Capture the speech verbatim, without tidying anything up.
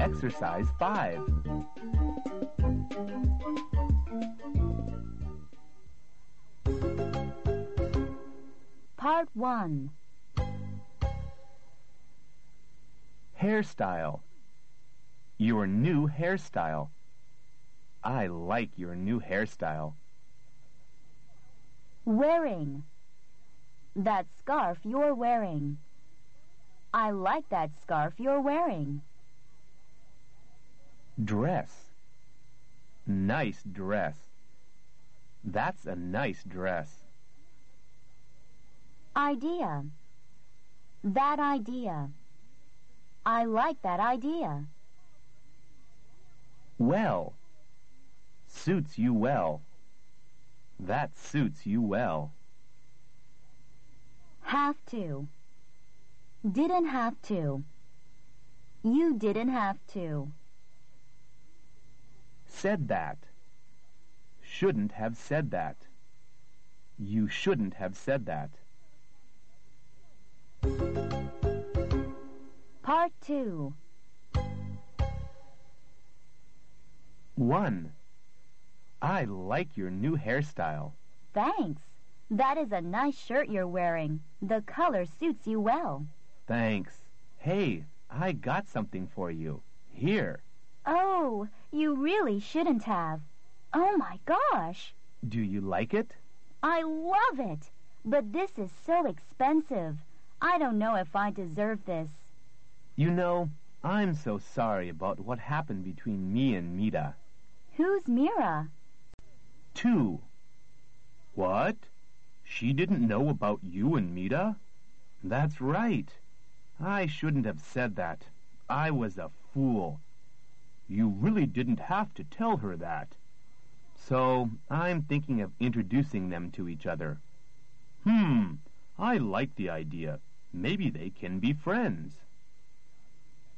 Exercise five. Part one. Hairstyle. Your new hairstyle. I like your new hairstyle. Wearing. That scarf you're wearing. I like that scarf you're wearing. Dress. Nice dress. That's a nice dress. Idea. That idea. I like that idea. Well. Suits you well. That suits you well. Have to. Didn't have to. You didn't have to. Said that. Shouldn't have said that. You shouldn't have said that. Part two. One. I like your new hairstyle. Thanks. That is a nice shirt you're wearing. The color suits you well. Thanks. Hey, I got something for you. Here. Oh, you really shouldn't have. Oh my gosh. Do you like it? I love it. But this is so expensive. I don't know if I deserve this. You know, I'm so sorry about what happened between me and Mita. Who's Mira? Two. What? She didn't know about you and Mita? That's right. I shouldn't have said that. I was a fool. You really didn't have to tell her that. So I'm thinking of introducing them to each other. Hmm, I like the idea. Maybe they can be friends.